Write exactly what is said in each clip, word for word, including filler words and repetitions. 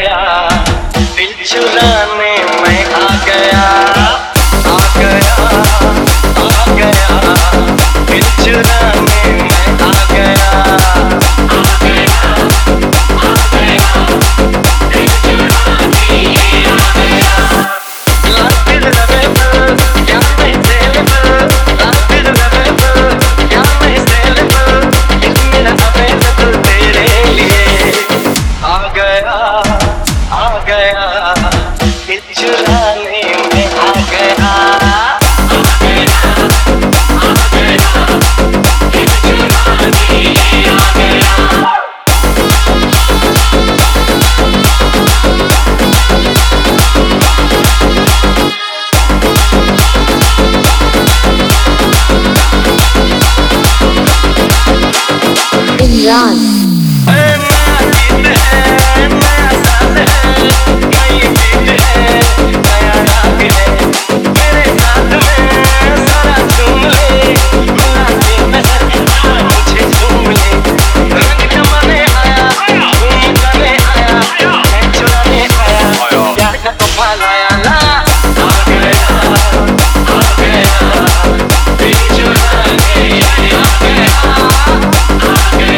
गया, दिल चुराने मैं आ गया, आ गया, आ गया, दिल चुराने मैं आ गया, आ गया, आ गया, दिल चुराने आ गया। Life is unavailable, can't be available. Life is unavailable, can't be available. दिल मेरा available तेरे लिए। आ गया, आ गया, दिल चुराने में आ गया, आ गया, आ गया, दिल चुराने आ गया। इमरान नया गीत है, नया साल है, नई बीट है, नया राग है, मेरे साथ में सारा झूम ले, मिला के नजर मुझे झूम ले, रंग जमाने आया, घूम जाने आया, मैं चुराने आया, प्यार का तोहफा लाया ला, आ गया, आ गया, दिल चुराने आ गया, आ गया।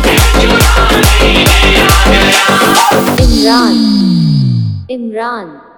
इमरान इमरान